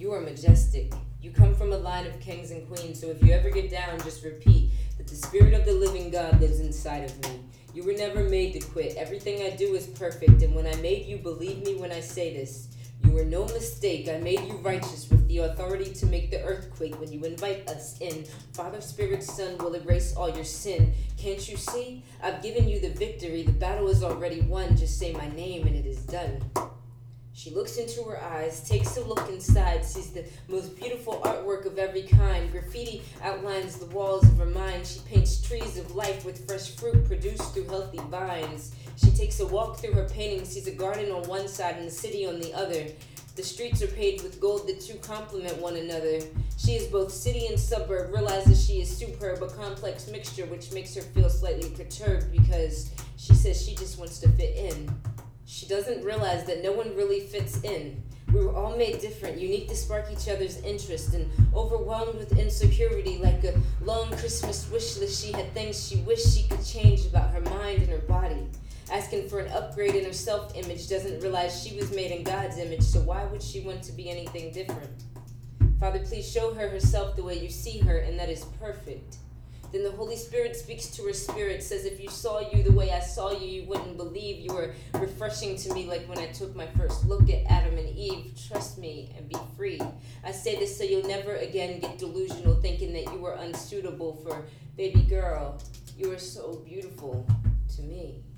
You are majestic. You come from a line of kings and queens, so if you ever get down, just repeat that the spirit of the living God lives inside of me. You were never made to quit. Everything I do is perfect, and when I made you, believe me when I say this, you were no mistake. I made you righteous with the authority to make the earth quake when you invite us in. Father, Spirit, Son will erase all your sin. Can't you see? I've given you the victory. The battle is already won. Just say my name and it is done. She looks into her eyes, takes a look inside, sees the most beautiful artwork of every kind. Graffiti outlines the walls of her mind. She paints trees of life with fresh fruit produced through healthy vines. She takes a walk through her painting, sees a garden on one side and a city on the other. The streets are paved with gold, the two complement one another. She is both city and suburb, realizes she is superb, a complex mixture which makes her feel slightly perturbed because she says she just wants to fit in. She doesn't realize that no one really fits in. We were all made different, unique to spark each other's interest, and overwhelmed with insecurity like a long Christmas wish list. She had things she wished she could change about her mind and her body. Asking for an upgrade in her self-image, doesn't realize she was made in God's image, so why would she want to be anything different? Father, please show her herself the way you see her, and that is perfect. Then the Holy Spirit speaks to her spirit, says, if you saw you the way I saw you, you wouldn't believe. You were refreshing to me like when I took my first look at Adam and Eve. Trust me and be free. I say this so you'll never again get delusional thinking that you were unsuitable for baby girl. You are so beautiful to me.